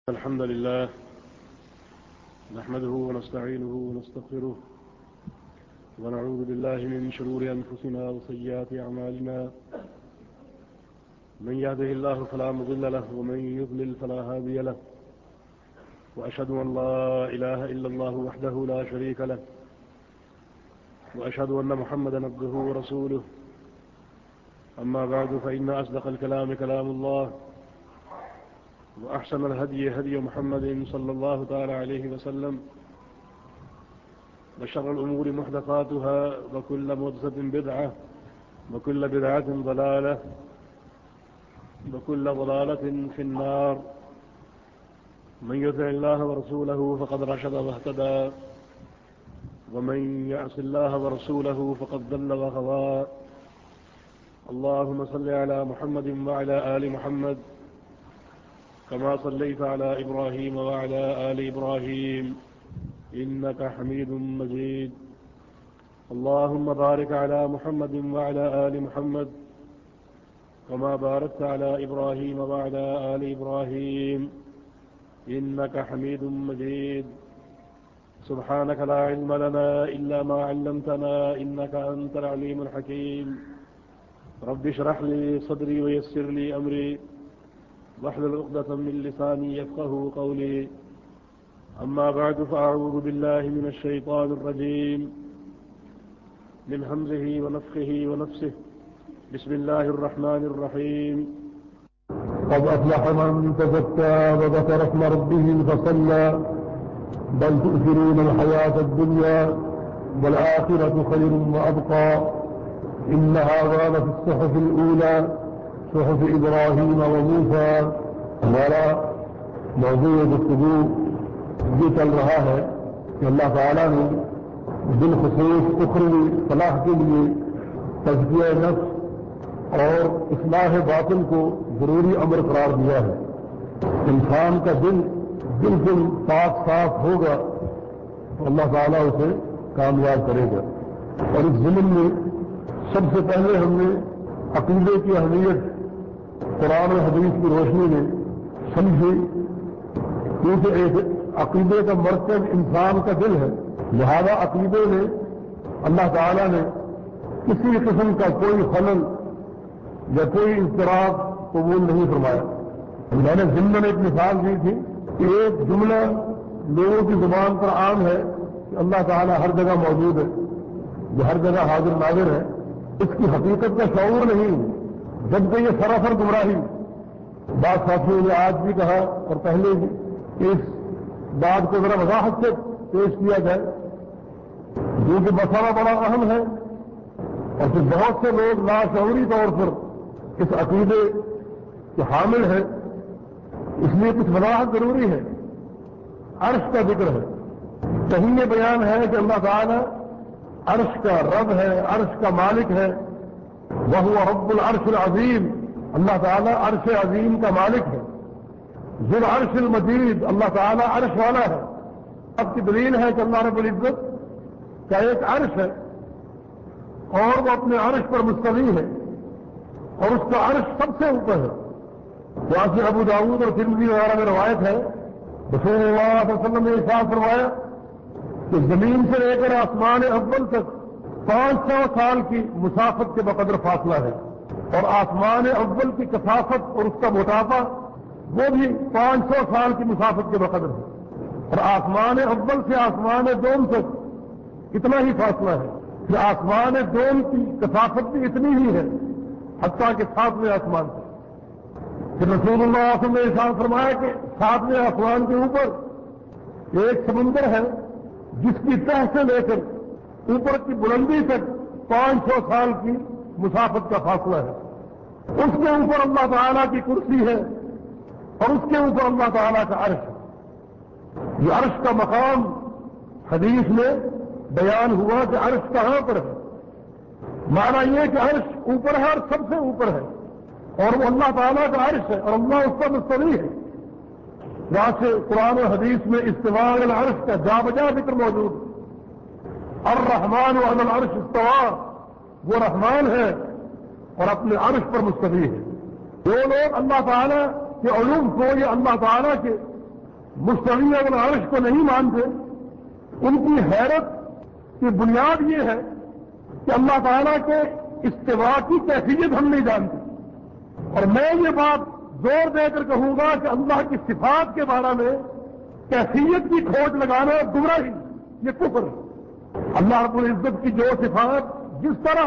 الحمد لله نحمده ونستعينه ونستغفره ونعوذ بالله من شرور أنفسنا وسيئات أعمالنا من يهده الله فلا مضل له ومن يضلل فلا هادي له وأشهد أن لا إله إلا الله وحده لا شريك له وأشهد أن محمدا عبده ورسوله أما بعد فإن أصدق الكلام كلام الله وأحسن الهدي هدي محمد صلى الله تعالى عليه وسلم وشر الأمور محدثاتها وكل محدثة بدعة وكل بدعة ضلالة وكل ضلالة في النار من يطع الله ورسوله فقد رشد واهتدى ومن يعص الله ورسوله فقد ضل وغوى اللهم صل على محمد وعلى آل محمد كما صليت على إبراهيم وعلى آل إبراهيم إنك حميد مجيد اللهم بارك على محمد وعلى آل محمد كما باركت على إبراهيم وعلى آل إبراهيم إنك حميد مجيد سبحانك لا علم لنا إلا ما علمتنا إنك أنت العليم الحكيم رب اشرح لي صدري ويسر لي أمري واحلل عقدة من لساني يفقهوا قولي أما بعد فأعوذ بالله من الشيطان الرجيم من همزه ونفخه ونفسه بسم الله الرحمن الرحيم قد أفلح من تزكى وذكر اسم ربه فصلى بل تؤثرون الحياة الدنيا والآخرة خير وأبقى إن هذا لفي الصحف الأولى صحف إبراهيم وموسى ہمارا موضوع گفتگو یہ چل رہا ہے کہ اللہ تعالیٰ نے بالخصوص اخروی فلاح کے لیے تزکیہ نفس اور اصلاح باطن کو ضروری امر قرار دیا ہے. انسان کا دل بالکل پاک صاف ہوگا تو اللہ تعالیٰ اسے کامیاب کرے گا. اور اس ضمن میں سب سے پہلے ہم نے عقیدے کی اہمیت قرآن و حدیث کی روشنی میں سمجھی کیونکہ ایک عقیدے کا مرکز انسان کا دل ہے. لہذا عقیدے میں اللہ تعالیٰ نے کسی قسم کا کوئی خلل یا کوئی اضطراب قبول نہیں فرمایا. میں نے ضمن ایک مثال دی تھی کہ ایک جملہ لوگوں کی زبان پر عام ہے کہ اللہ تعالیٰ ہر جگہ موجود ہے، جو ہر جگہ حاضر ناظر ہے. اس کی حقیقت کا شعور نہیں، جبکہ یہ سراسر گمراہی. بعض ساتھیوں نے آج بھی کہا اور پہلے بھی کہ اس بات کو ذرا وضاحت سے پیش کیا جائے جو کہ مسئلہ بڑا اہم ہے اور پھر بہت سے لوگ لاشعوری طور پر اس عقیدے کے حامل ہیں. اس لیے کچھ وضاحت ضروری ہے. عرش کا ذکر ہے، کہیں یہ بیان ہے کہ اللہ تعالیٰ عرش کا رب ہے، عرش کا مالک ہے. وہو رب العرش العظیم، اللہ تعالیٰ عرش عظیم کا مالک ہے. ذو العرش المجید، اللہ تعالیٰ عرش والا ہے. اب کی دلیل ہے کہ اللہ رب العزت کا ایک عرش ہے اور وہ اپنے عرش پر مستوی ہے اور اس کا عرش سب سے اوپر ہے. جیسے ابو داؤد اور ترمذی وغیرہ میں روایت ہے رسول اللہ صلی اللہ علیہ وسلم نے ارشاد فرمایا کہ زمین سے لے کر آسمان اول تک 500 سال کی مسافت کے بقدر فاصلہ ہے اور آسمان اول کی کثافت اور اس کا موٹاپا وہ بھی 500 سال کی مسافت کے بقدر ہے. اور آسمان اول سے آسمان دوم تک اتنا ہی فاصلہ ہے کہ آسمان دوم کی کثافت بھی اتنی ہی ہے حتیٰ کہ 7ویں آسمان سے. پھر رسول اللہ صلی اللہ علیہ وسلم نے ارشاد فرمایا کہ 7ویں آسمان کے اوپر ایک سمندر ہے جس کی تہ سے لے کر اوپر کی بلندی تک 500 سال کی مسافت کا فاصلہ ہے. اس کے اوپر اللہ تعالیٰ کی کرسی ہے اور اس کے اوپر اللہ تعالیٰ کا عرش ہے. یہ عرش کا مقام حدیث میں بیان ہوا کہ عرش کہاں پر ہے. معنی یہ کہ عرش اوپر ہے اور سب سے اوپر ہے اور وہ اللہ تعالیٰ کا عرش ہے اور اللہ اس پر مستوی ہے. جہاں سے قرآن و حدیث میں استواء العرش کا جا بجا ذکر موجود ہے. الرحمن علی العرش استوى، وہ رحمان ہے اور اپنے عرش پر مستوی ہے. جو لوگ اللہ تعالیٰ کے علوم کو یا اللہ تعالیٰ کے مستوی علی العرش کو نہیں مانتے، ان کی حیرت کی بنیاد یہ ہے کہ اللہ تعالیٰ کے استوا کی کیفیت ہم نہیں جانتے. اور میں یہ بات زور دے کر کہوں گا کہ اللہ کی صفات کے بارے میں کیفیت کی کھوج لگانا گمراہی، یہ کفر ہے. اللہ رب العزت کی جو صفات جس طرح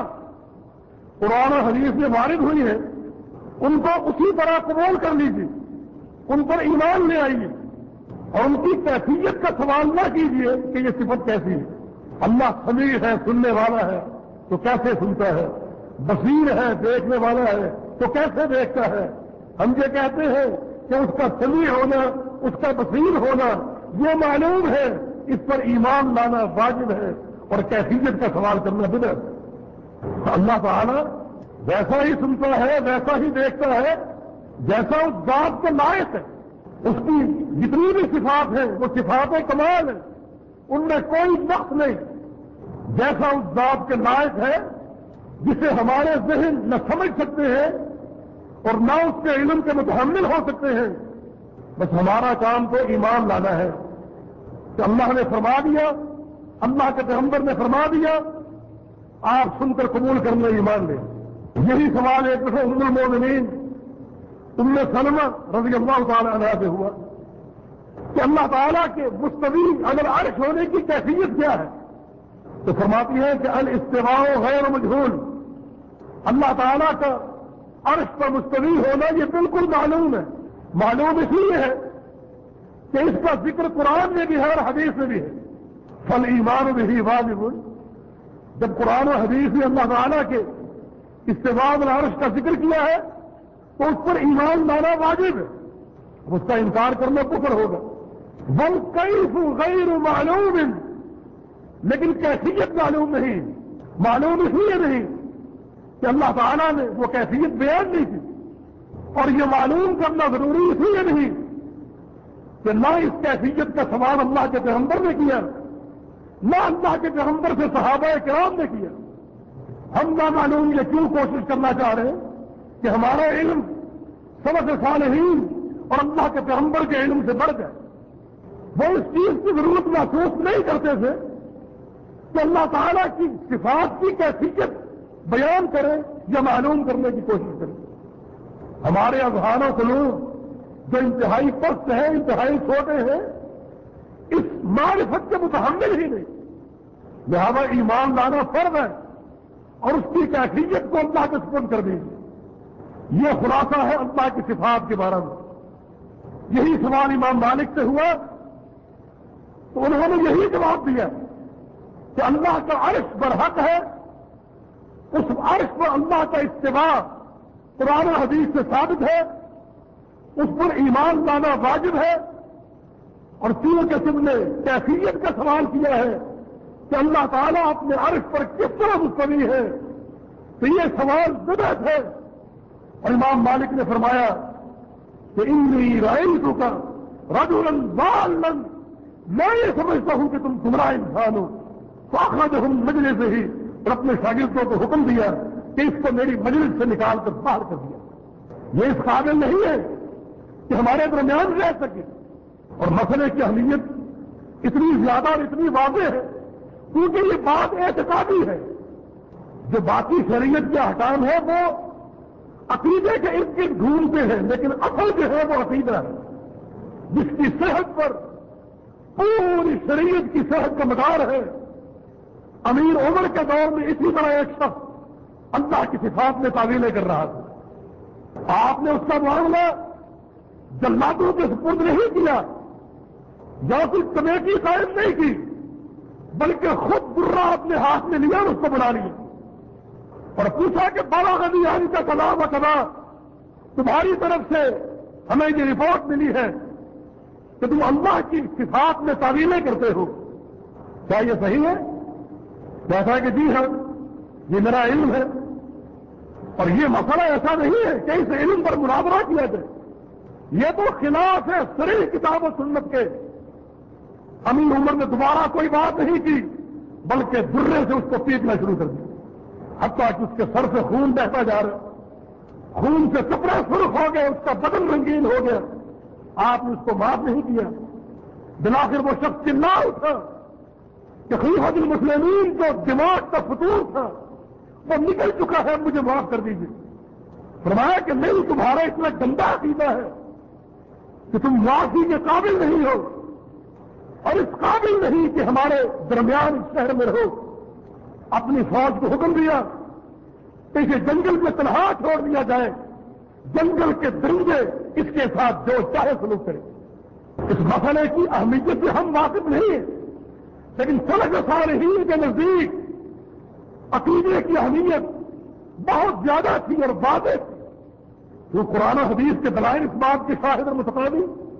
قرآن و حدیث میں وارد ہوئی ہے ان کو اسی طرح قبول کر لیجیے، ان پر ایمان لے آئیے، اور ان کی کیفیت کا سوال نہ کیجیے کہ یہ صفت کیسی ہے. اللہ سمیع ہے، سننے والا ہے تو کیسے سنتا ہے، بصیر ہے، دیکھنے والا ہے تو کیسے دیکھتا ہے. ہم یہ کہتے ہیں کہ اس کا سمیع ہونا، اس کا بصیر ہونا یہ معلوم ہے، اس پر ایمان لانا واجب ہے، اور کیفیت کا سوال کرنا بدعت ہے. اللہ تعالیٰ ویسا ہی سنتا ہے، ویسا ہی دیکھتا ہے جیسا اس ذات کے لائق ہے. اس کی جتنی بھی صفات ہیں وہ صفات کمال ہیں، ان میں کوئی نقص نہیں. جیسا اس ذات کے لائق ہے جسے ہمارے ذہن نہ سمجھ سکتے ہیں اور نہ اس کے علم کے متحمل ہو سکتے ہیں. بس ہمارا کام تو ایمان لانا ہے کہ اللہ نے فرما دیا، اللہ کے پیغمبر نے فرما دیا، آپ سن کر قبول کرنے ایمان لیں. یہی سوال ایک دفعہ ام المومنین ام سلمہ رضی اللہ تعالی عنہا سے ہوا کہ اللہ تعالیٰ کے مستوی علی العرش ہونے کی کیفیت کیا ہے؟ تو فرماتی ہے کہ الاستواء غیر مجہول، اللہ تعالیٰ کا عرش پر مستوی ہونا یہ بالکل معلوم ہے. معلوم اس لیے ہے کہ اس کا ذکر قرآن میں بھی ہے اور حدیث میں بھی ہے. فالایمان بہ واجب، جب قرآن و حدیث میں اللہ تعالیٰ کے استواء علی العرش کا ذکر کیا ہے تو اس پر ایمان لانا واجب ہے، اس کا انکار کرنا کفر ہوگا. والکیف غیر معلوم، لیکن کیفیت معلوم نہیں. معلوم اس لیے نہیں کہ اللہ تعالیٰ نے وہ کیفیت بیان نہیں کی، اور یہ معلوم کرنا ضروری اس لیے نہیں کہ نہ اس کیفیت کا سوال اللہ کے پیغمبر نے کیا، نہ اللہ کے پیغمبر سے صحابہ کرام نے کیا. ہم نہ معلوم یہ کیوں کوشش کرنا چاہ رہے ہیں کہ ہمارا علم سلف صالحین اور اللہ کے پیغمبر کے علم سے بڑھ جائے. وہ اس چیز کی ضرورت محسوس نہیں کرتے تھے کہ اللہ تعالیٰ کی صفات کی کیفیت بیان کرے یا معلوم کرنے کی کوشش کرے. ہمارے اذہان و قلوب جو انتہائی پست ہیں، انتہائی چھوٹے ہیں، اس معرفت کے متحمل ہی نہیں. لہذا ایمان لانا فرض ہے اور اس کی کیفیت کو اللہ کے سپرد کر دیجیے. یہ خلاصہ ہے اللہ کی صفات کے بارے میں. یہی سوال امام مالک سے ہوا تو انہوں نے یہی جواب دیا کہ اللہ کا عرش برحق ہے، اس عرش پر اللہ کا استواء قرآن و حدیث سے ثابت ہے، اس پر ایمان لانا واجب ہے. اور کہ تم نے کیفیت کا سوال کیا ہے کہ اللہ تعالیٰ اپنے عرش پر کس طرح مستوی ہے، تو یہ سوال بدعت ہے. اور امام مالک نے فرمایا کہ انی رأیت کا رجلا ضالا، میں یہ سمجھتا ہوں کہ تم گمراہ انسان ہو. تو اخرجہم مجلس سے ہی، اور اپنے شاگردوں کو حکم دیا کہ اس کو میری مجلس سے نکال کر باہر کر دیا. یہ اس قابل نہیں ہے کہ ہمارے درمیان رہ سکے. اور مسئلے کی اہمیت اتنی زیادہ اور اتنی واضح ہے کیونکہ یہ بات اعتقادی ہے. جو باقی شریعت کے احکام ہے وہ عقیدے کے ارد گرد گھومتے ہیں، لیکن اصل جو ہے وہ عقیدہ ہے جس کی صحت پر پوری شریعت کی صحت کا مدار ہے. امیر عمر کے دور میں اسی طرح ایک شخص اللہ کی صفات میں تعویلیں کر رہا تھا. آپ نے اس کا معاملہ جلادوں کے سپرد نہیں کیا یا کوئی کمیٹی قائم نہیں کی، بلکہ خود درہ اپنے ہاتھ میں لیا اور اس کو بنا لیا اور پوچھا کہ بابا غنی کا کلام و کلا، تمہاری طرف سے ہمیں یہ رپورٹ ملی ہے کہ تم اللہ کی صفات میں تعویلیں کرتے ہو، کیا یہ صحیح ہے؟ کہتا ہے کہ جی ہاں، یہ میرا علم ہے. اور یہ مسئلہ ایسا نہیں ہے کہ اس علم پر مناظرہ کیا جائے، یہ تو خلاف ہے صریح کتاب و سنت کے. امیر عمر نے دوبارہ کوئی بات نہیں کی بلکہ درے سے اس کو پیٹنا شروع کر دیا، حتیٰ کہ اس کے سر سے خون بہتا جا رہا، خون سے کپڑے سرخ ہو گئے، اس کا بدن رنگین ہو گیا. آپ نے اس کو معاف نہیں کیا بلاخر وہ شخص چلا اٹھا کہ خلیفۃ المسلمین جو دماغ کا فطور تھا وہ نکل چکا ہے، مجھے معاف کر دیجیے۔ فرمایا کہ نہیں، تمہارا اتنا گندا عقیدہ ہے کہ تم معافی کے قابل نہیں ہو اور اس قابل نہیں کہ ہمارے درمیان اس شہر میں رہو۔ اپنی فوج کو حکم دیا کہ اسے جنگل میں تنہا چھوڑ دیا جائے، جنگل کے درندے اس کے ساتھ جو چاہے سلوک کریں۔ اس مسئلے کی اہمیت سے ہم واقف نہیں ہیں، لیکن سلف صالحین کے نزدیک عقیدے کی اہمیت بہت زیادہ تھی اور واضح تھی۔ جو قرآن و حدیث کے دلائل اس بات کے شاہد اور متقاضی،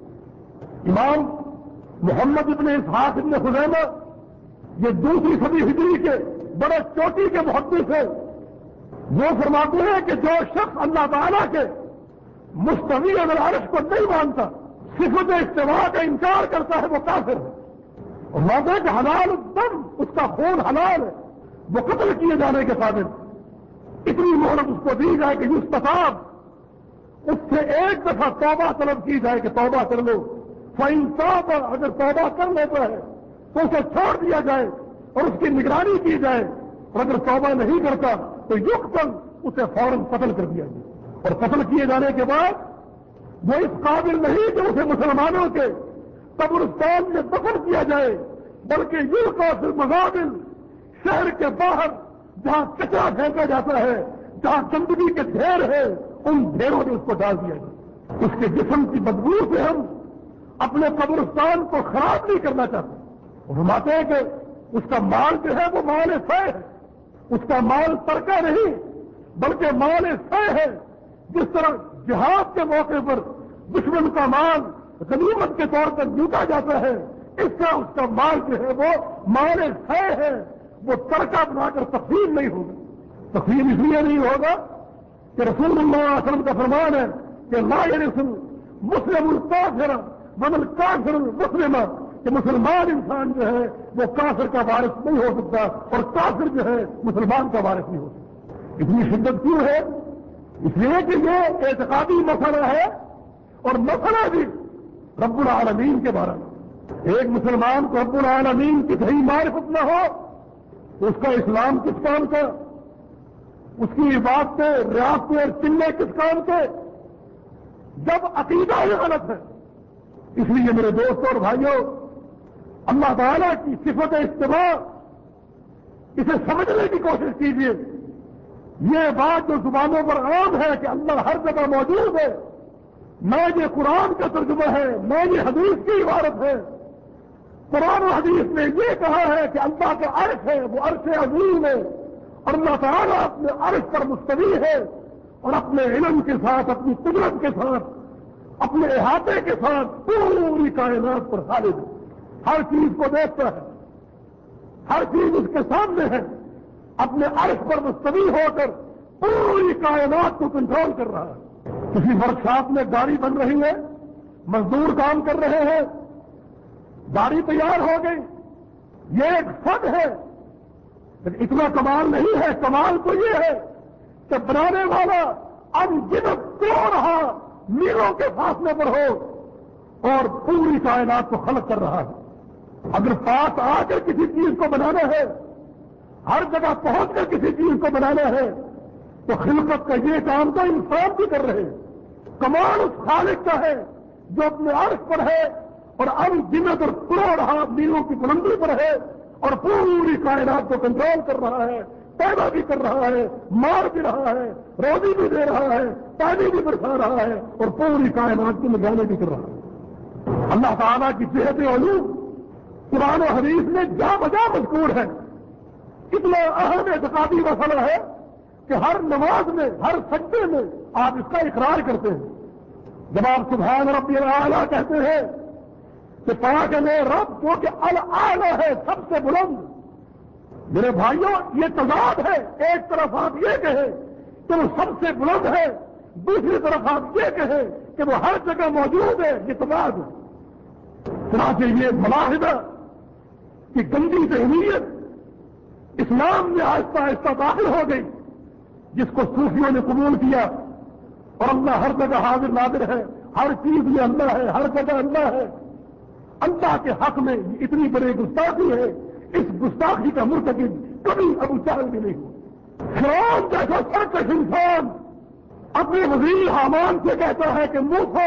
امام محمد ابن اسحاق ابن خزیمہ، یہ 2ری صدی ہجری کے بڑے چوٹی کے محدث ہیں، وہ فرماتے ہیں کہ جو شخص اللہ تعالیٰ کے مستوی علی العرش کو نہیں مانتا، صفت استواء کا انکار کرتا ہے، وہ کافر ہے۔ اور مانتے کہ حلال الدم، اس کا خون حلال ہے، وہ قتل کیے جانے کے قابل۔ اتنی مہلت اس کو دی جائے کہ یستتاب، اس سے ایک دفعہ توبہ طلب کی جائے کہ توبہ کر لو، فإن تاب، اگر توبہ کر لیتا ہے تو اسے چھوڑ دیا جائے اور اس کی نگرانی کی جائے، اور اگر توبہ نہیں کرتا تو یقتل، اسے فوراً قتل کر دیا جائے۔ اور قتل کیے جانے کے بعد وہ اس قابل نہیں کہ اسے مسلمانوں کے قبرستان میں دفن کیا جائے، بلکہ یلقى فی المزابل، شہر کے باہر جہاں کچرا پھینکا جاتا ہے، جہاں گندگی کے ڈھیر ہے، ان ڈھیروں میں اس کو ڈال دیا جائے۔ اس کے جسم کی بدبو سے ہم اپنے قبرستان کو خراب نہیں کرنا چاہتے۔ فرماتے ہیں کہ اس کا مال جو ہے وہ مال فے ہے، اس کا مال ترکہ نہیں بلکہ مال فے ہے۔ جس طرح جہاد کے موقع پر دشمن کا مال غنیمت کے طور پر لوٹا جاتا ہے، اس طرح اس کا مال جو ہے وہ مال فے ہے، وہ ترکہ بنا کر تقسیم نہیں ہوگا۔ تقسیم اس لیے نہیں ہوگا کہ رسول اللہ صلی اللہ علیہ وسلم کا فرمان ہے کہ لا يرث مسلم الکافر ولا الکافر المسلم، کہ مسلمان انسان جو ہے وہ کافر کا وارث نہیں ہو سکتا اور کافر جو ہے مسلمان کا وارث نہیں ہو سکتا۔ اتنی شدت کیوں ہے؟ اس لیے کہ یہ اعتقادی مسئلہ ہے اور مسئلہ بھی رب العالمین کے بارے میں۔ ایک مسلمان کو رب العالمین کی صحیح معرفت نہ ہو تو اس کا اسلام کس کام کا، اس کی عبادتیں، ریاستیں اور چلے کس کام کے، جب عقیدہ ہی غلط ہے۔ اس لیے میرے دوستوں اور بھائیوں، اللہ تعالیٰ کی صفت استواء، اسے سمجھنے کی کوشش کیجیے۔ یہ بات جو زبانوں پر عام ہے کہ اللہ ہر جگہ موجود ہے، نہ یہ قرآن کا ترجمہ ہے، نہ یہ حدیث کی عبارت ہے۔ قرآن و حدیث نے یہ کہا ہے کہ اللہ کا عرش ہے، وہ عرش عظیم ہے، اور اللہ تعالیٰ اپنے عرش پر مستوی ہے اور اپنے علم کے ساتھ، اپنی قدرت کے ساتھ، اپنے احاطے کے ساتھ پوری کائنات پر غالب ہے، ہر چیز کو دیکھتا ہے، ہر چیز اس کے سامنے ہے، اپنے عرش پر مستوی ہو کر پوری کائنات کو کنٹرول کر رہا ہے۔ کسی ورکشاپ میں گاڑی بن رہی ہے، مزدور کام کر رہے ہیں، گاڑی تیار ہو گئی، یہ ایک فن ہے، لیکن اتنا کمال نہیں ہے۔ کمال تو یہ ہے کہ بنانے والا انگنت کروڑ رہا میلوں کے فاصلے پر ہو اور پوری کائنات کو خلق کر رہا ہے۔ اگر پاس آ کر کسی چیز کو بنانا ہے، ہر جگہ پہنچ کر کسی چیز کو بنانا ہے، تو خلقت کا یہ کام تو انسان بھی کر رہے ہیں۔ کمال اس خالق کا ہے جو اپنے عرش پر ہے اور انگنت اور کروڑ رہا میلوں کی بلندی پر ہے اور پوری کائنات کو کنٹرول کر رہا ہے، پیدا بھی کر رہا ہے، مار بھی رہا ہے، روزی بھی دے رہا ہے، پانی بھی برسا رہا ہے اور پوری کائنات کی نگرانی بھی کر رہا ہے۔ اللہ تعالیٰ کی صحت علوم قرآن و حدیث میں جا بجا مذکور ہے۔ اتنا اہم اعتقادی مسئلہ ہے کہ ہر نماز میں، ہر سجدے میں آپ اس کا اقرار کرتے ہیں۔ جب آپ سبحان ربی الاعلیٰ کہتے ہیں کہ پاک ہے رب جو کہ الاعلیٰ ہے، سب سے بلند۔ میرے بھائیوں، یہ تضاد ہے، ایک طرف آپ یہ کہیں کہ وہ سب سے بلند ہے، دوسری طرف آپ یہ کہیں کہ وہ ہر جگہ موجود ہے، یہ تضاد ہے۔ چنانچہ یہ ملاحدہ کہ گندی ذہنیت اسلام میں آہستہ آہستہ داخل ہو گئی، جس کو صوفیوں نے قبول کیا، اور اللہ ہر جگہ حاضر ناظر ہے، ہر چیز میں اللہ ہے، ہر جگہ اللہ ہے۔ اللہ کے حق میں اتنی بڑی گستاخی ہے، اس گستاخی کا مرتکب کبھی ابو جہل بھی نہیں ہوا۔ فرعون جیسا سرکش انسان اپنے وزیر حامان سے کہتا ہے کہ موسیٰ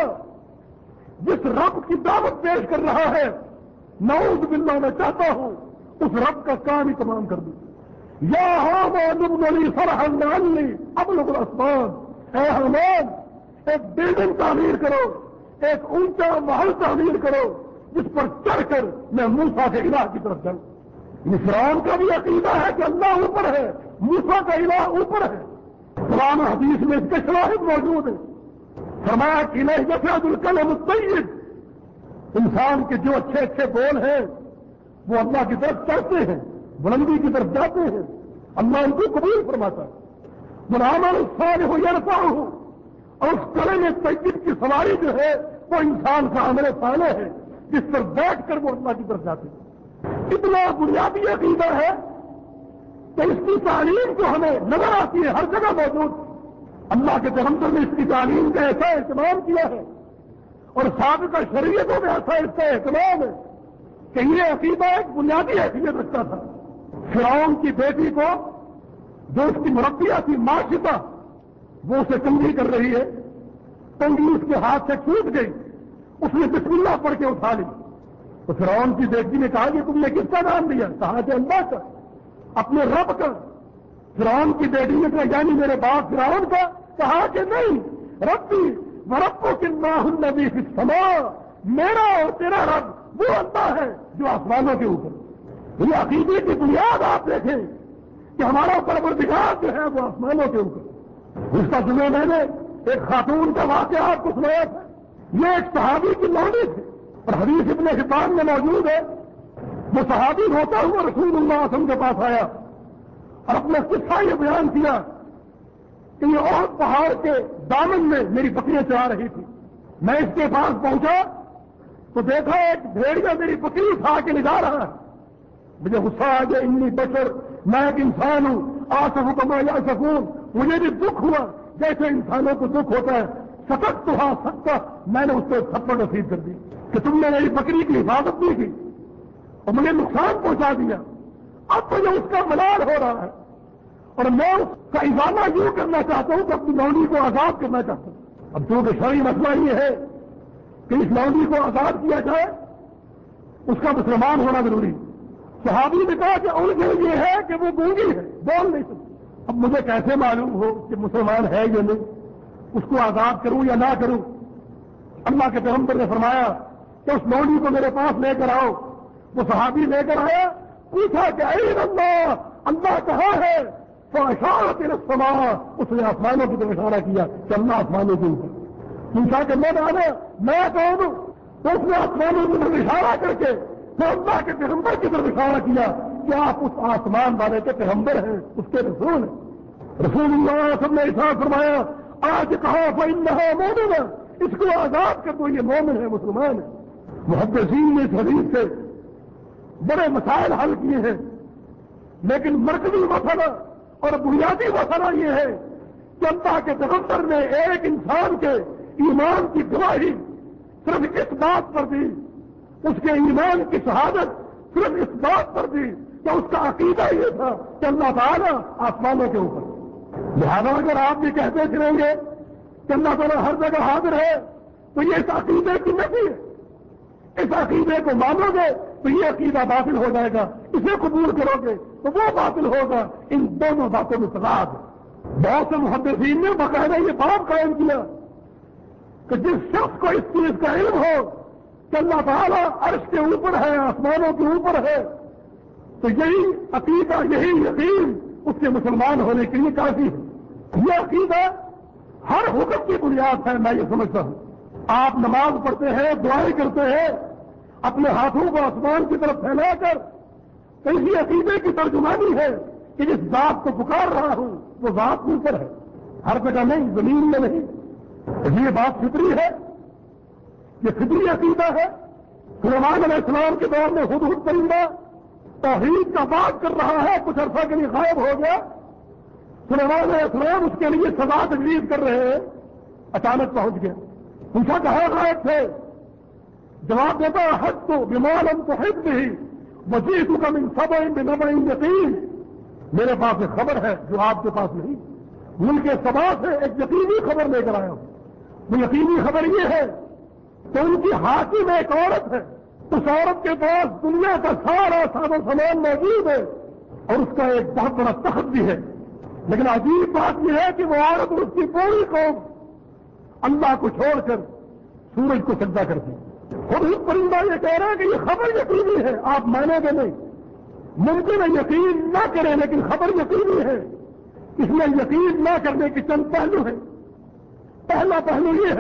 جس رب کی دعوت پیش کر رہا ہے، نعوذ باللہ میں چاہتا ہوں اس رب کا کام ہی تمام کر دوں۔ یا حامان ابن لی صرحا لعلی ابلغ الاسباب، اے حامان ایک بلڈنگ تعمیر کرو، ایک اونچا محل تعمیر کرو جس پر چڑھ کر میں موسیٰ کے الہ کی طرف جاؤں۔ فرعون کا بھی عقیدہ ہے کہ اللہ اوپر ہے، موسیٰ کا الہ اوپر ہے۔ قرآن حدیث میں اس کے شواہد موجود ہیں۔ فرمایا کہ الیہ یصعد الکلم الطیب، انسان کے جو اچھے اچھے بول ہیں وہ اللہ کی طرف چڑھتے ہیں، بلندی کی طرف جاتے ہیں، اللہ ان کو قبول فرماتا ہے۔ والعمل الصالح یرفعہ، اور اس کلم طیب کی سواری جو ہے وہ انسان کا عمل صالح ہے جس پر بیٹھ کر وہ اللہ کی طرف جاتے ہیں۔ اتنا بنیادی عقیدہ ہے کہ اس کی تعلیم جو ہمیں نظر آتی ہے ہر جگہ موجود، اللہ کے پیغمبر نے اس کی تعلیم کا ایسا اہتمام کیا ہے اور سابقہ شریعتوں میں ایسا اس کا اہتمام ہے کہ یہ عقیدہ ایک بنیادی حیثیت رکھتا تھا۔ فرعون کی بیٹی کو جو اس کی مربیہ تھی ماشطہ، وہ اسے کنگھی کر رہی ہے، کنگھی اس کے ہاتھ سے چھوٹ گئی، اس نے بسم اللہ پڑھ کے اٹھا لی۔ تو فرعون کی بیٹی نے کہا کہ تم نے کس کا نام دیا؟ کہا کہ اللہ کا، اپنے رب کا۔ فرعون کی بیٹی نے کہا یعنی میرے باپ فرعون کا؟ کہا کہ نہیں، ربی وربک اللہ الذی فی السماء، میرا اور تیرا رب وہ اللہ ہے جو آسمانوں کے اوپر۔ یہ عقیدے کی بنیاد آپ دیکھیں کہ ہمارا پروردگار جو ہے وہ آسمانوں کے اوپر۔ اس کا جمعہ میں نے ایک خاتون کا واقعہ آپ کو سنایا تھا، یہ ایک صحابی کی لونڈی تھی اور حدیث ابن حبان میں موجود ہے۔ وہ صحابی ہوتا ہوا رسول اللہ صلی اللہ علیہ وسلم کے پاس آیا اور اپنا قصہ یہ بیان کیا کہ یہ اور پہاڑ کے دامن میں میری بکریاں چرا رہی تھی، میں اس کے پاس پہنچا تو دیکھا ایک بھیڑیا میری بکری اٹھا کے لے جا رہا ہے۔ مجھے غصہ آ گیا، انی بشر، میں ایک انسان ہوں، آصف کما یاسفون، مجھے بھی دکھ ہوا جیسے انسانوں کو دکھ ہوتا ہے۔ سخت تو ہاں سخت، میں نے اس کو تھپڑ رسید کر دی کہ تم نے میری بکری کی حفاظت نہیں کی اور مجھے نقصان پہنچا دیا۔ اب مجھے اس کا ملال ہو رہا ہے اور میں اس کا اضافہ یوں کرنا چاہتا ہوں کہ اپنی لونڈی کو آزاد کرنا چاہتا ہوں۔ اب چونکہ شرعی مسئلہ یہ ہے کہ اس لونڈی کو آزاد کیا جائے، اس کا مسلمان ہونا ضروری۔ صحابی نے کہا کہ ان کے یہ ہے کہ وہ گونگی ہے، بول نہیں سکتی۔ اب مجھے کیسے معلوم ہو کہ مسلمان ہے یا نہیں، اس کو آزاد کروں یا نہ کروں؟ اللہ کے پیغمبر نے فرمایا کہ اس لونڈی کو میرے پاس لے کر آؤ۔ وہ صحابی لے کر آیا، پوچھا کہ اے اللہ، اللہ کہاں ہے؟ فاشارت الی السماء، اس نے آسمانوں کی طرف اشارہ کیا کہ اللہ آسمانوں کے اوپر۔ پوچھا کہ میں کون ہوں؟ تو اس نے آسمانوں کی طرف اشارہ کر کے تو اللہ کے پیغمبر کی طرف اشارہ کیا کہ آپ اس آسمان والے کے پیغمبر ہیں، اس کے رسول ہیں۔ رسول اللہ صلی اللہ علیہ وسلم نے ارشاد فرمایا آج کہا فإنہا مومنہ، اس کو آزاد کر دو، یہ مومن ہے، مسلمان ہے۔ محدثین نے اس حدیث سے بڑے مسائل حل کیے ہیں، لیکن مرکزی مسئلہ اور بنیادی مسئلہ یہ ہے کہ اللہ کے پیغمبر نے ایک انسان کے ایمان کی گواہی صرف اس بات پر دی، اس کے ایمان کی شہادت صرف اس بات پر دی کہ اس کا عقیدہ یہ تھا کہ اللہ تعالیٰ آسمانوں کے اوپر۔ لہذا اگر آپ یہ کہتے چلیں گے کہ اللہ تعالیٰ ہر جگہ حاضر ہے تو یہ اس عقیدے کی نفی ہے۔ اس عقیدے کو مانو گے تو یہ عقیدہ باطل ہو جائے گا، اسے قبول کرو گے تو وہ باطل ہوگا۔ ان دونوں باتوں میں تضاد ہے۔ بہت سے محدثین نے باقاعدہ یہ باب قائم کیا کہ جس شخص کو اس چیز کا علم ہو کہ اللہ تعالیٰ عرش کے اوپر ہے، آسمانوں کے اوپر ہے، تو یہی عقیدہ، یہی یقین اس کے مسلمان ہونے کے لیے کافی ہے۔ یہ عقیدہ ہر حکم کی بنیاد ہے، میں یہ سمجھتا ہوں۔ آپ نماز پڑھتے ہیں، دعائیں کرتے ہیں، اپنے ہاتھوں کو آسمان کی طرف پھیلا کر، تو اسی عقیدے کی ترجمانی ہے کہ جس ذات کو پکار رہا ہوں وہ ذات اوپر ہے، ہر جگہ نہیں، زمین میں نہیں۔ یہ بات فطری ہے، یہ فطری عقیدہ ہے۔ سلیمان علیہ السلام کے دور میں ہدہد پرندہ توحید کا بات کر رہا ہے، کچھ عرصہ کے لیے غائب ہو گیا۔ سلیمان علیہ السلام اس کے لیے سزا تجویز کر رہے ہیں، اچانک پہنچ گیا۔ پوچھا کہاں غائب تھے؟ جواب دیتا حد تو بیمار ہم تو حد بھی وجیت کا من سبع بنبع یقین، میرے پاس ایک خبر ہے جو آپ کے پاس نہیں، ملک سبا سے ایک یقینی خبر لے کر آیا ہوں۔ وہ یقینی خبر یہ ہے کہ ان کی حاکم ایک عورت ہے، اس عورت کے پاس دنیا کا سارا ساز و سامان موجود ہے اور اس کا ایک بہت بڑا تخت بھی ہے، لیکن عجیب بات یہ ہے کہ وہ عورت اور اس کی پوری قوم اللہ کو چھوڑ کر سورج کو سجدہ کرتی ہے۔ خود ہی پرندہ یہ کہہ رہا ہے کہ یہ خبر یقینی ہے، آپ مانیں گے نہیں، ممکن ہے یقین نہ کریں لیکن خبر یقینی ہے۔ اس میں یقین نہ کرنے کے چند پہلو ہیں۔ پہلا پہلو یہ ہے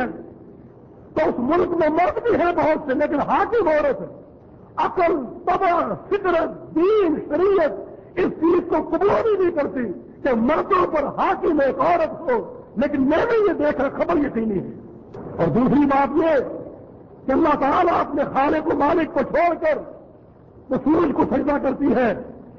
تو اس ملک میں مرد بھی ہیں بہت سے، لیکن حاکم عورت ہے۔ عقل، طبع، فطرت، دین، شریعت اس چیز کو قبول ہی نہیں کرتی کہ مردوں پر حاکم ایک عورت ہو، لیکن میں نے یہ دیکھا خبر یقینی ہے۔ اور دوسری بات یہ کہ اللہ تعالیٰ اپنے خالق و مالک کو چھوڑ کر وہ سورج کو سجدہ کرتی ہے۔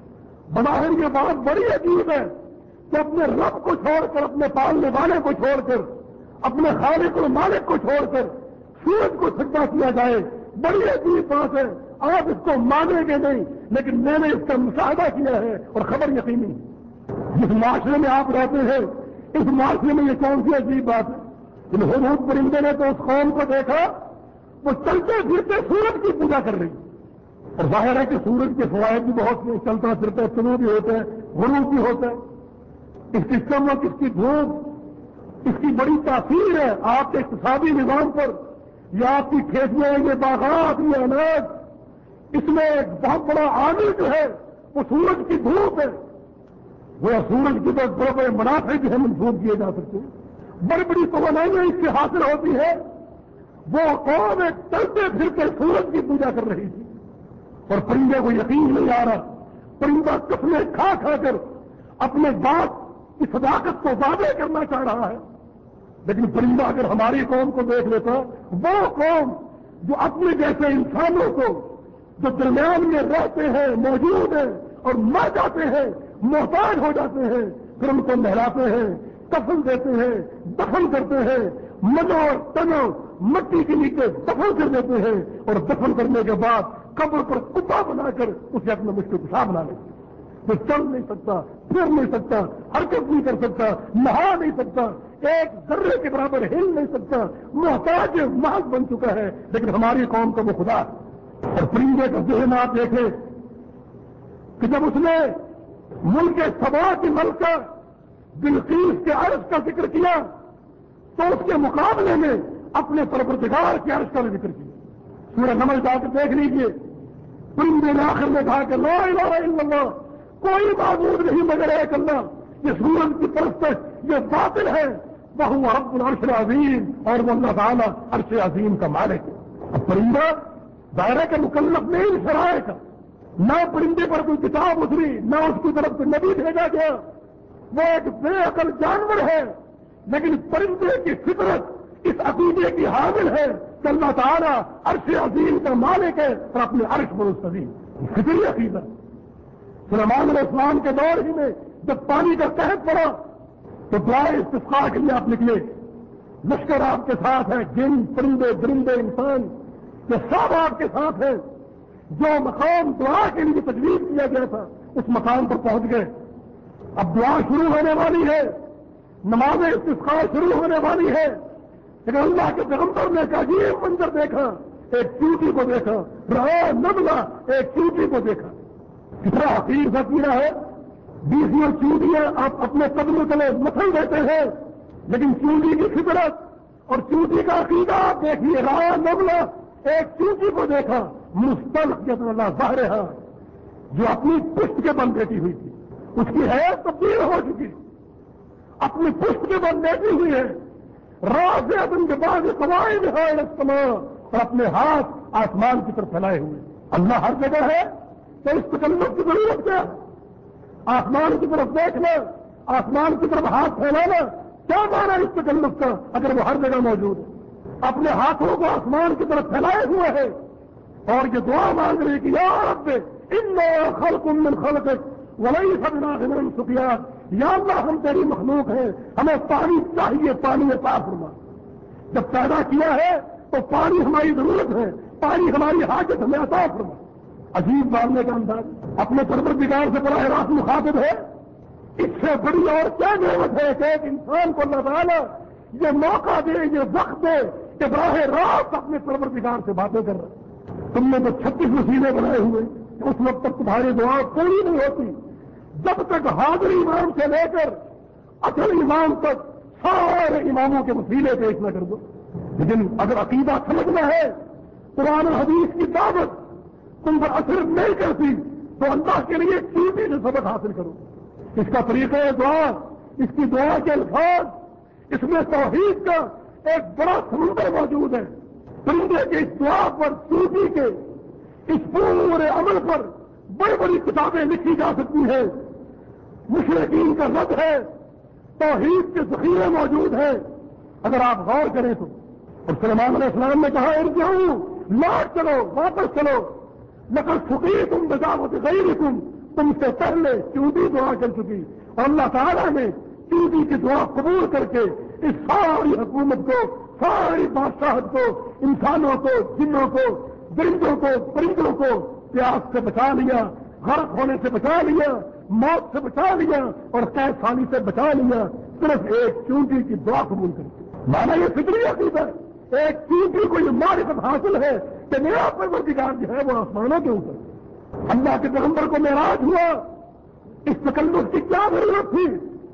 بظاہر یہ بات بڑی عجیب ہے کہ اپنے رب کو چھوڑ کر، اپنے پالنے والے کو چھوڑ کر، اپنے خالق و مالک کو چھوڑ کر سورج کو سجدہ کیا جائے، بڑی عجیب بات ہے۔ آپ اس کو مانیں گے نہیں لیکن میں نے اس کا مشاہدہ کیا ہے اور خبر یقینی ہے۔ جس معاشرے میں آپ رہتے ہیں اس معاشرے میں یہ کون سی عجیب بات ہے؟ ان ہدہد پرندے نے تو اس قوم کو دیکھا وہ چلتے پھرتے سورج کی پوجا کر رہی، اور ظاہر ہے کہ سورج کے فوائد بھی بہت ہیں، چلتا پھرتا طلوع بھی ہوتا ہے، غروب بھی ہوتا ہے، اس کی چمک، اس کی دھوپ، اس کی بڑی تاثیر ہے آپ کے اقتصادی نظام پر، یا آپ کی کھیتیاں، یہ باغات، یہ اناج، اس میں ایک بہت بڑا عامل جو ہے وہ سورج کی دھوپ ہے۔ وہ سورج کی طرف بڑے بڑے منافع جو ہے منسوخ کیے جا سکتے ہیں، بڑی بڑی توانائیاں اس سے حاصل ہوتی ہے۔ وہ قوم ایک چلتے پھرتے سورج کی پوجا کر رہی تھی اور پرندے کو یقین نہیں آ رہا، پرندہ قسمیں کھا کھا کر اپنے ذات کی صداقت کو واضح کرنا چاہ رہا ہے، لیکن پرندہ اگر ہماری قوم کو دیکھ لیتا، وہ قوم جو اپنے جیسے انسانوں کو جو درمیان میں رہتے ہیں، موجود ہیں اور مر جاتے ہیں، محتاج ہو جاتے ہیں، پھر ان کو نہلاتے ہیں، کفن دیتے ہیں، دفن کرتے ہیں، منو تنو مٹی کے نیچے دفن کر دیتے ہیں، اور دفن کرنے کے بعد قبر پر کپا بنا کر اسے اپنا مشکل کشا بنا لیتے ہیں۔ وہ چل نہیں سکتا، پھر نہیں سکتا، حرکت نہیں کر سکتا، نہا نہیں سکتا، ایک ذرے کے برابر ہل نہیں سکتا، محتاج محض بن چکا ہے، لیکن ہماری قوم کا وہ خدا ہے۔ اور پرندے کا ذہن آپ دیکھیں کہ جب اس نے ملک سبا کی ملکہ بلقیس کے عرش کا ذکر کیا تو اس کے مقابلے میں اپنے پروردگار کے عرش کا بھی ذکر کیا۔ سورہ نمل جا کر دیکھ لیجیے، پرندے نے آخر میں کہا کہ لا الہ الا اللہ، کوئی معبود نہیں مگر ایک اللہ، یہ سورج کی پرستش یہ باطل ہے، وہ رب العرش العظیم، اور وہ اللہ تعالیٰ عرش عظیم کا مالک ہے۔ اب پرندہ دائرہ کے مکلف نہیں شرائع کا، نہ پرندے پر کوئی کتاب اتری، نہ اس کی طرف سے نبی بھیجا گیا، وہ ایک بے عقل جانور ہے، لیکن پرندے کی فطرت اس عقیدے کی حامل ہے کہ اللہ تعالیٰ عرش عظیم کا مالک ہے اور اپنے عرش پر مستقیم، فطری عقیدہ۔ سلیمان علیہ السلام کے دور ہی میں جب پانی کا قحط پڑا تو دعائے استسقاء کے لیے آپ نکلے، لشکر آپ کے ساتھ ہے، جن، پرندے، درندے، انسان، یہ سب آپ کے ساتھ ہیں۔ جو مقام دعا کے لیے تجویز کیا گیا تھا اس مقام پر پہنچ گئے۔ اب دعا شروع ہونے والی ہے، نماز استسقاء شروع ہونے والی ہے، لیکن اللہ کے پیغمبر نے ایک عجیب منظر دیکھا، ایک چیوٹی کو دیکھا، رہا نبلا ایک چیوٹی کو دیکھا۔ کتنا حقیر سا کیڑا ہے، 20 چیوٹیاں آپ اپنے قدم تلے مسل دیتے ہیں، لیکن چیوٹی کی فطرت اور چیوٹی کا عقیدہ آپ دیکھیے، رہا نبلا ایک چیوٹی کو دیکھا، مستلق اللہ ظاہر ہے جو اپنی پشت کے بل بیٹھی ہوئی تھی، اس کی حیثیت تبدیل ہو چکی، اپنی پشت کے بل بیٹھی ہوئی ہے، راز ان کے بعد قواعد ہے السماء، اور اپنے ہاتھ آسمان کی طرف پھیلائے ہوئے۔ اللہ ہر جگہ ہے تو اس تکلف کی ضرورت کیا؟ آسمان کی طرف دیکھنا، آسمان کی طرف ہاتھ پھیلانا، کیا مانا اس تکلف کا اگر وہ ہر جگہ موجود ہے؟ اپنے ہاتھوں کو آسمان کی طرف پھیلائے ہوئے ہے اور یہ دعا مانگ رہی کہ یا رب انا خلق من خلقک ولیس بناغم من سقیاک، یا اللہ ہم تیری مخلوق ہیں، ہمیں پانی چاہیے، پانی عطا فرما۔ جب پیدا کیا ہے تو پانی ہماری ضرورت ہے، پانی ہماری حاجت ہمیں عطا فرما. عجیب ماننے کا انداز اپنے پروردگار سے براہ راست مخاطب ہے. اس سے بڑی اور کیا نعمت ہے کہ ایک انسان کو اللہ تعالیٰ یہ موقع دے, یہ وقت دے کہ براہ راست اپنے پروردگار سے باتیں کر رہے. تم نے تو 36 وسیلے بنائے ہوئے, اس وقت تک تمہاری دعا کوئی نہیں ہوتی جب تک حاضر امام سے لے کر اصل امام تک سارے اماموں کے وسیلے پیش نہ کر دو. لیکن اگر عقیدہ سمجھنا ہے, قرآن و حدیث کی دعوت تم پر اثر نہیں کرتی تو اللہ کے لیے چیزیں سے سبق حاصل کرو. اس کا طریقہ دعا, اس کی دعا کے الفاظ, اس میں توحید کا ایک بڑا سمندر موجود ہے. پرندے کی اس دعا پر, صوفی کے اس پورے عمل پر بڑی بڑی کتابیں لکھی جا سکتی ہیں. مشرکین کا رد ہے, توحید کے ذخیرے موجود ہیں اگر آپ غور کریں تو. اور سلیمان علیہ السلام نے کہا ارجعوا, لوٹ چلو, واپس چلو. لقد سقیتم بدعوۃ غیرکم, تم سے پہلے چونٹی دعا کر چکی اور اللہ تعالیٰ نے چونٹی کی دعا قبول کر کے اس ساری حکومت کو, ساری بادشاہت کو, انسانوں کو, جنوں کو, درندوں کو, پرندوں کو پیاس سے بچا لیا, غرق ہونے سے بچا لیا, موت سے بچا لیا اور قید خانی سے بچا لیا, صرف ایک چونٹی کی دعا قبول کر کے. مانا یہ فطری عقیدہ ہے. ایک چونٹی کو یہ معرفت حاصل ہے کہ میرا پروردگار جو ہے وہ آسمانوں کے اوپر. اللہ کے پیغمبر کو معراج ہوا, اس تکلف کی کیا ضرورت تھی؟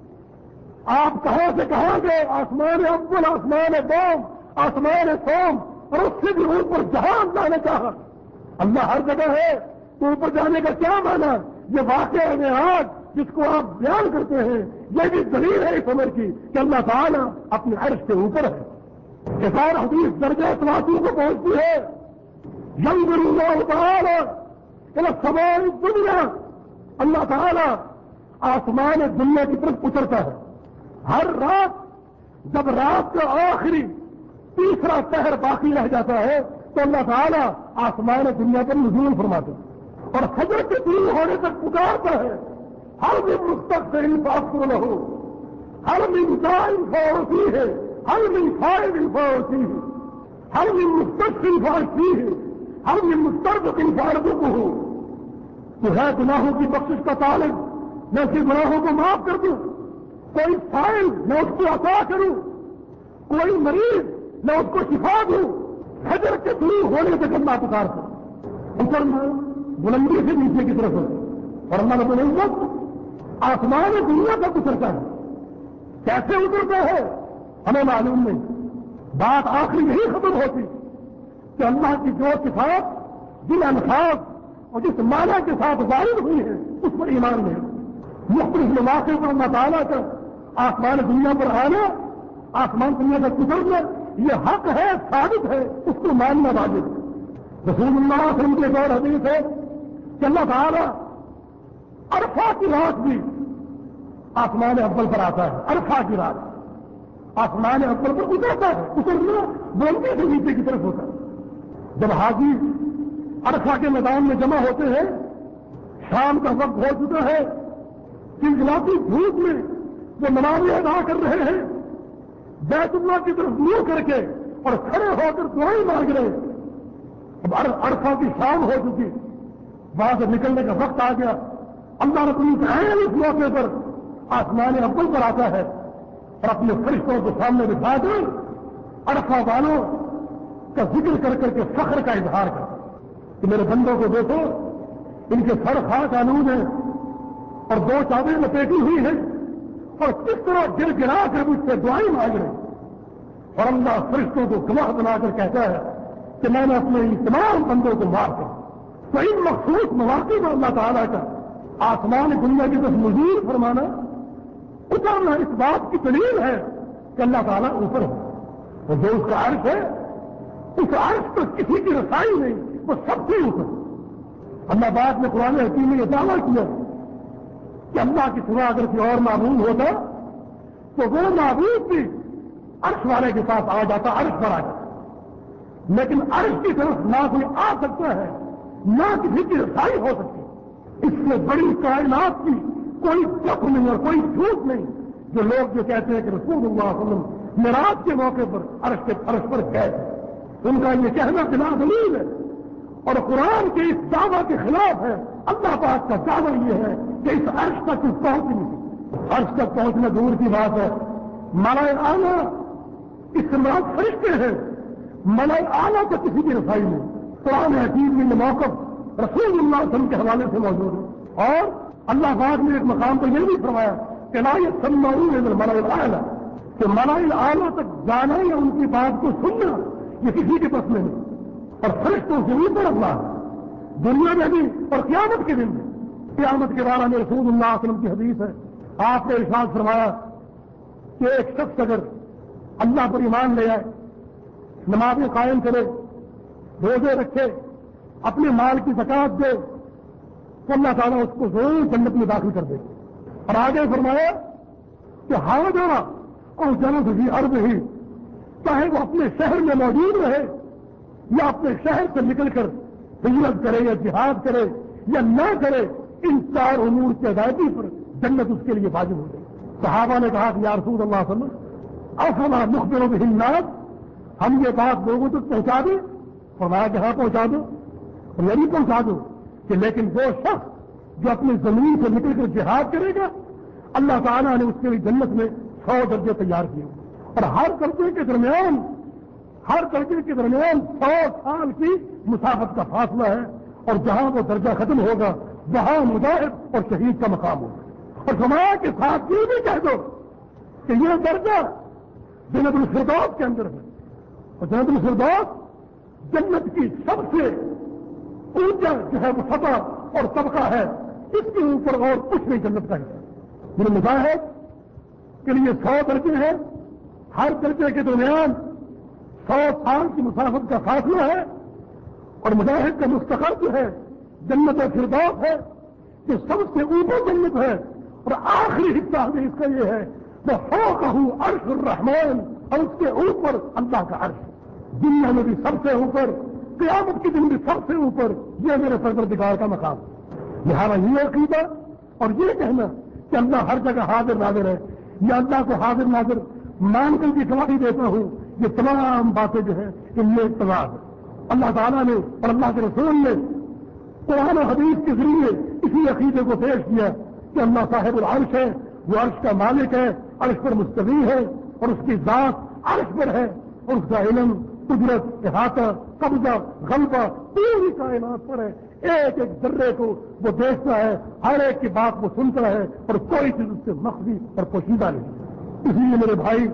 آپ کہاں سے کہاں گئے؟ آسمان اول, آسمان دوم, آسمان سوم, اور اس سے بھی اوپر جہاں اللہ نے چاہا. اللہ ہر جگہ ہے تو اوپر جانے کا کیا مانا؟ یہ واقعہ میں آج جس کو آپ بیان کرتے ہیں یہ بھی دلیل ہے اس عمر کی کہ اللہ تعالیٰ اپنے عرش کے اوپر ہے. کثار حدیث درجہ تواضع کو پہنچتی ہے. ينظر اللہ تعالیٰ الى السماء الدنیا, اللہ تعالیٰ آسمان دنیا کی طرف اترتا ہے ہر رات. جب رات کا آخری تیسرا پہر باقی رہ جاتا ہے تو اللہ تعالیٰ آسمان دنیا پر نزول فرماتے ہیں اور فجر کے طلوع ہونے تک پکارتا ہے ہر من مستقبل فاغفر له, ہر من داع فاعطيه, ہر من خائف فاعطيه, ہر من مستغفر فاشفيه, ہر من مسترزق فارزقه. تو ہے گناہوں کی بخشش کا طالب, میں اس کے گناہوں کو معاف کر دوں. کوئی فائل میں اس کو عطا کروں, کوئی مریض میں اس کو شفا دوں. فجر کے طلوع ہونے تک اللہ پکارتا ہے. اترنا بلندی سے نیچے کی طرف ہے اور اللہ رب العزت آسمان دنیا تک اترتا ہے. کیسے اترتا ہے ہمیں معلوم نہیں. بات آخری نہیں ختم ہوتی کہ اللہ کی جو صفات, جن الفاظ اور جس معنی کے ساتھ ظاہر ہوئی ہے اس پر ایمان نہیں. مختلف مواقع پر اللہ تعالیٰ کا آسمان دنیا پر آنا, آسمان دنیا تک اترنا یہ حق ہے, ثابت ہے, اس کو ماننا واجب ہے. رسول اللہ صلی اللہ علیہ وسلم کے دور حدیث ہے کہ اللہ تعالیٰ عرفہ کی رات بھی آسمان اول پر آتا ہے. عرفہ کی رات آسمان اول پر اترتا ہے. اترنا بلندی سے نیچے کی طرف ہوتا ہے. جب حاجی عرفہ کے میدان میں جمع ہوتے ہیں, شام کا وقت ہو چکا ہے, چلچلاتی دھوپ میں وہ نمازیں ادا کر رہے ہیں, بیت اللہ کی طرف منہ کر کے اور کھڑے ہو کر دعائیں مانگ رہے ہیں. اب عرفہ کی شام ہو چکی, وہاں سے نکلنے کا وقت آ گیا. اللہ رب العزت اس موقع پر آسمان اول پر آتا ہے اور اپنے فرشتوں کے سامنے بٹھا کر عرفہ والوں کا ذکر کر کر کے فخر کا اظہار کرتا ہے کہ میرے بندوں کو دیکھو, ان کے سر خاک آلود ہیں اور 2 چادریں لپیٹی ہوئی ہیں اور کس طرح گر گرا کر مجھ سے دعائیں مانگ رہے ہیں. اور اللہ فرشتوں کو گواہ بنا کر کہتا ہے کہ میں نے اپنے ان تمام بندوں کو معاف کر. تو ان مخصوص مواقع میں اللہ تعالیٰ کا آسمان دنیا کی طرف نزول فرمانا, اترنا اس بات کی دلیل ہے کہ اللہ تعالیٰ اوپر ہے. اور جو اس کا عرش ہے اس عرش پر کسی کی رسائی نہیں, وہ سب سے اوپر. اللہ بعد میں قرآن حکیم نے یہ دعویٰ کیا کہ اللہ کی سوا اگر کوئی اور معبود ہوتا تو وہ معبود بھی عرش والے کے ساتھ آ جاتا, عرش پر آ جاتا. لیکن عرش کی طرف نہ کوئی آ سکتا ہے نہ کسی کی رسائی ہو سکتی. اس سے بڑی کائنات کی کوئی دکھ نہیں اور کوئی جھوٹ نہیں جو لوگ جو کہتے ہیں کہ رسول اللہ صلی اللہ علیہ وسلم معراج کے موقع پر عرش پر گئے. ان کا یہ کہنا بلا دلیل ہے اور قرآن کے اس دعویٰ کے خلاف ہے. اللہ پاک کا دعویٰ یہ ہے کہ اس عرش تک کچھ پہنچ نہیں. عرش تک پہنچنا دور کی بات ہے. ملائے اعلیٰ اس سے مراد فرشتے ہیں. ملائے اعلیٰ تو کسی کی رسائی نہیں. قرآن حکیم میں یہ موقف رسول اللہ صلی اللہ علیہ وسلم کے حوالے سے موجود ہے. اور اللہ پاک نے ایک مقام پر یہ بھی فرمایا کہ لا يسمعون الى الملأ الاعلى کہ ملائے اعلیٰ تک جانا یا ان کی بات کو سننا یہ کسی کے بس میں نہیں. اور فرشتوں سے اوپر اللہ دنیا میں بھی اور قیامت کے دن میں. قیامت کے بارے میں رسول اللہ صلی اللہ علیہ وسلم کی حدیث ہے. آپ نے ارشاد فرمایا کہ ایک شخص اگر اللہ پر ایمان لے آئے, نمازیں قائم کرے, روزے رکھے, اپنے مال کی زکات دے, تو اللہ تعالیٰ اس کو ضرور جنت میں داخل کر دے. اور آگے فرمایا کہ ہاجرا اور جنت بھی عرض ہی, چاہے وہ اپنے شہر میں موجود رہے یا اپنے شہر سے نکل کر ہجرت کرے یا جہاد کرے یا نہ کرے, ان چار امور کی ادائیگی پر جنت اس کے لیے واجب ہو گئی. صحابہ نے کہا کہ یا رسول اللہ صلی اللہ علیہ وسلم افلا نخبر بہ الناس, ہم یہ بات لوگوں تک پہنچا دیں. فرمایا کہ ہاں پہنچا دو. اور یہ بھی پہنچا دو کہ لیکن وہ شخص جو اپنی زمین سے نکل کر جہاد کرے گا اللہ تعالیٰ نے اس کے لیے جنت میں 100 درجے تیار کیے. اور ہر درجے کے درمیان 100 سال کی مسافت کا فاصلہ ہے. اور جہاں وہ درجہ ختم ہوگا وہاں مجاہد اور شہید کا مقام ہوگا. اور فرمایا کے ساتھ یہ بھی کہہ دو کہ یہ درجہ جنت الفردوس کے اندر ہے. اور جنت الفردوس جنت کی سب سے اونچا جو ہے وہ سطح اور طبقہ ہے. اس کے اوپر اور کچھ نہیں جنت کا حصہ. یہ مجاہد کے لیے 100 درجے ہیں. ہر درجے کے درمیان 100 سال کی مسافت کا فاصلہ ہے. اور مجاہد کا مستقر جو ہے جنت الفردوس ہے جو سب سے اوپر جنت ہے. اور آخری حصہ اس کا یہ ہے وہ فوقہ عرش الرحمن, اور اس کے اوپر اللہ کا عرش. دنیا میں بھی سب سے اوپر, قیامت کے دن بھی سب سے اوپر. یہ میرے پروردگار کا مقام. لہٰذا یہ عقیدہ اور یہ کہنا کہ اللہ ہر جگہ حاضر ناظر ہے, یا اللہ کو حاضر ناظر مان کر بھی گواہی دیتا ہوں, یہ تمام باتیں جو ہیں ان میں اختلاف ہے. اللہ تعالیٰ نے اور اللہ کے رسول نے قرآن و حدیث کے ذریعے اسی عقیدے کو پیش کیا کہ اللہ صاحب العرش ہے, وہ عرش کا مالک ہے, عرش پر مستوی ہے, اور اس کی ذات عرش پر ہے, اور اس کا علم, قدرت, احاطہ, قبضہ, غلبہ پوری کائنات پر ہے. ایک ایک ذرے کو وہ دیکھتا ہے, ہر ایک کی بات وہ سنتا ہے, اور کوئی چیز اس سے مخفی اور پوشیدہ نہیں. اس لیے میرے بھائی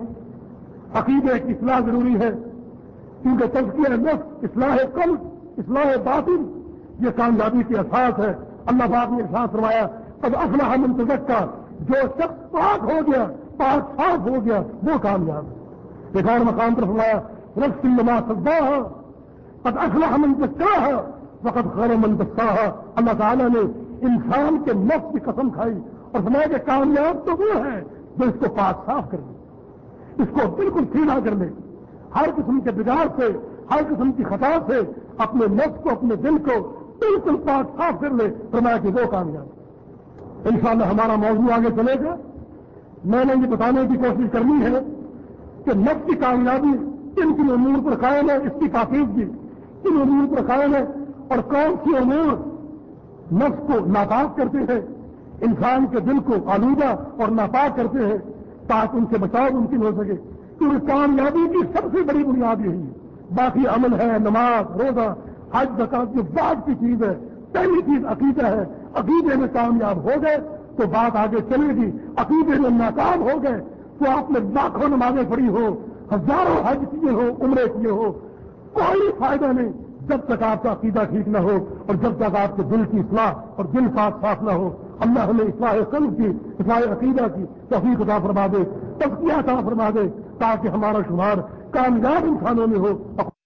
عقیدے کی اصلاح ضروری ہے, کیونکہ تزکیہ نفس, اصلاح قلب, اصلاح باطن یہ کامیابی کی اساس ہے. اللہ پاک نے ارشاد فرمایا قد افلح من تزکا, جو شخص پاک ہو گیا, پاک صاف ہو گیا, وہ کامیاب. ایک اور مقام پر فرمایا نفس ما سواہا قد افلح من زکاہا وقد خاب من دساہا. اللہ تعالیٰ نے انسان کے نفس کی قسم کھائی اور فرمایا کہ کامیاب تو وہ ہے جو اس کو پاک صاف کر لے, اس کو بالکل سیدھا کر لے, ہر قسم کے بگاڑ سے, ہر قسم کی خطا سے اپنے نفس کو, اپنے دل کو بالکل پاک صاف کر لے. فرمایا کہ وہ کامیاب. انشاءاللہ ہمارا موضوع آگے چلے گا. میں نے یہ بتانے کی کوشش کرنی ہے کہ نفس کی کامیابی کن کن امور پر قائم ہے, اس کی پاکیزگی کن امور پر قائم ہے, اور کون سی امور نفس کو ناپاک کرتے ہیں, انسان کے دل کو آلودہ اور ناپاک کرتے ہیں, تاکہ ان سے بچاؤ ممکن ہو سکے. کیونکہ کامیابی کی سب سے بڑی بنیاد یہی ہے. باقی عمل ہے, نماز, روزہ, حج, زکات, جو بعد کی چیز ہے. پہلی چیز عقیدہ ہے. عقیدے میں کامیاب ہو گئے تو بات آگے چلے گی. عقیدے میں ناکام ہو گئے تو آپ نے لاکھوں نمازیں پڑھی ہو, ہزاروں حج کیے ہو, عمرے کیے ہو, کوئی فائدہ نہیں جب تک آپ کا عقیدہ ٹھیک نہ ہو اور جب تک آپ کے دل کی اصلاح اور دل پاک صاف نہ ہو. اللہ ہمیں اصلاح قلب کی, اصلاح عقیدہ کی توفیق عطا فرما دے, تزکیہ عطا فرما دے, تاکہ ہمارا شمار کامیاب انسانوں میں ہو.